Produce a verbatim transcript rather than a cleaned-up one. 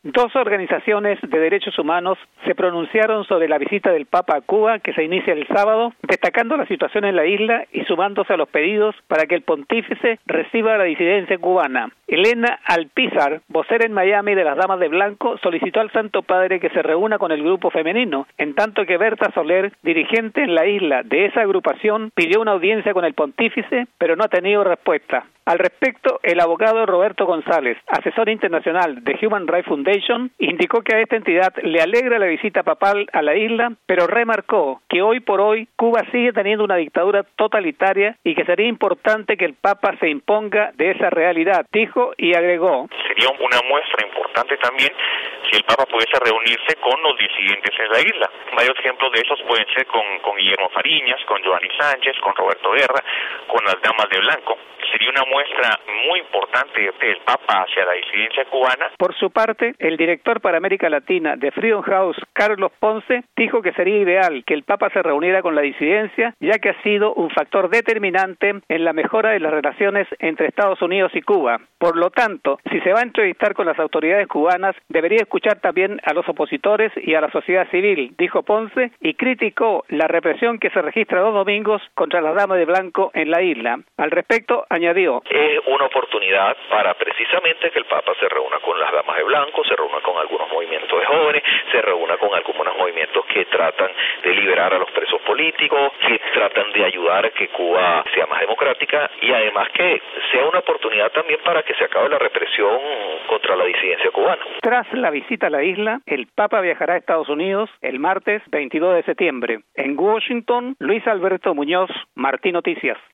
Dos organizaciones de derechos humanos se pronunciaron sobre la visita del Papa a Cuba, que se inicia el sábado, destacando la situación en la isla y sumándose a los pedidos para que el pontífice reciba la disidencia cubana. Elena Alpizar, vocera en Miami de las Damas de Blanco, solicitó al Santo Padre que se reúna con el grupo femenino, en tanto que Berta Soler, dirigente en la isla de esa agrupación, pidió una audiencia con el pontífice, pero no ha tenido respuesta. Al respecto, el abogado Roberto González, asesor internacional de Human Rights Foundation, indicó que a esta entidad le alegra la visita papal a la isla, pero remarcó que hoy por hoy Cuba sigue teniendo una dictadura totalitaria y que sería importante que el Papa se imponga de esa realidad, dijo y agregó. Sería una muestra importante también si el Papa pudiese reunirse con los disidentes en la isla. Varios ejemplos de esos pueden ser con, con Guillermo Fariñas, con Joanny Sánchez, con Roberto Guerra, con las Damas de Blanco. Sería una muestra muy importante del Papa hacia la disidencia cubana. Por su parte, el director para América Latina de Freedom House, Carlos Ponce, dijo que sería ideal que el Papa se reuniera con la disidencia, ya que ha sido un factor determinante en la mejora de las relaciones entre Estados Unidos y Cuba. Por lo tanto, si se va a entrevistar con las autoridades cubanas, debería escuchar también a los opositores y a la sociedad civil, dijo Ponce, y criticó la represión que se registra los domingos contra las Damas de Blanco en la isla. Al respecto, añadió: es una oportunidad para precisamente que el Papa se reúna con las Damas de Blanco, se reúna con algunos movimientos de jóvenes, se reúna con algunos movimientos que tratan de liberar a los presos políticos, que tratan de ayudar a que Cuba sea más democrática y además que sea una oportunidad también para que se acabe la represión contra la disidencia cubana. Tras la visita a la isla, el Papa viajará a Estados Unidos el martes veintidós de septiembre. En Washington, Luis Alberto Muñoz, Martín Noticias.